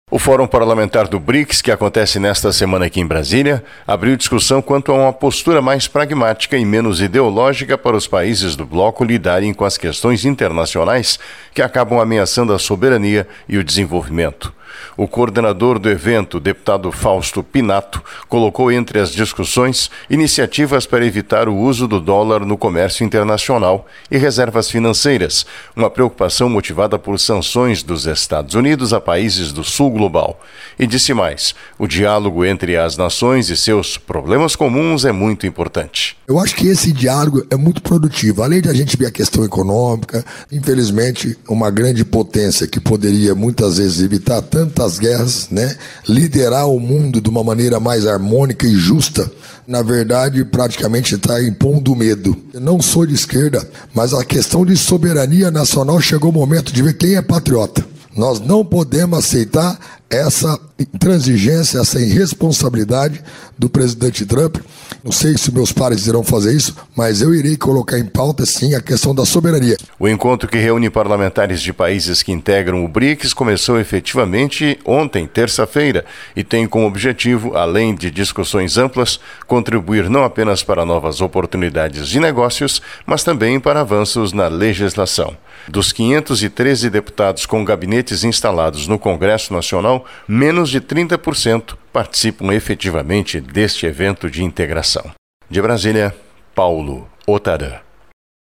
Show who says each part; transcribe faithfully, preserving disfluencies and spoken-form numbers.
Speaker 1: O Fórum Parlamentar do BRICS, que acontece nesta semana aqui em Brasília, abriu discussão quanto a uma postura mais pragmática e menos ideológica para os países do bloco lidarem com as questões internacionais que acabam ameaçando a soberania e o desenvolvimento. O coordenador do evento, o deputado Fausto Pinato, colocou entre as discussões iniciativas para evitar o uso do dólar no comércio internacional e reservas financeiras, uma preocupação motivada por sanções dos Estados Unidos a países do sul global. E disse mais, o diálogo entre as nações e seus problemas comuns é muito importante.
Speaker 2: Eu acho que esse diálogo é muito produtivo. Além de a gente ver a questão econômica, infelizmente, uma grande potência que poderia muitas vezes evitar tantas guerras, né? Liderar o mundo de uma maneira mais harmônica e justa, na verdade, praticamente está impondo medo. Eu não sou de esquerda, mas a questão de soberania nacional chegou o momento de ver quem é patriota. Nós não podemos aceitar essa intransigência, essa irresponsabilidade do presidente Trump. Não sei se meus pares irão fazer isso, mas eu irei colocar em pauta, sim, a questão da soberania.
Speaker 1: O encontro que reúne parlamentares de países que integram o BRICS começou efetivamente ontem, terça-feira, e tem como objetivo, além de discussões amplas, contribuir não apenas para novas oportunidades de negócios, mas também para avanços na legislação. Dos quinhentos e treze deputados com gabinetes instalados no Congresso Nacional, menos de trinta por cento participam efetivamente deste evento de integração. De Brasília, Paulo Otarã.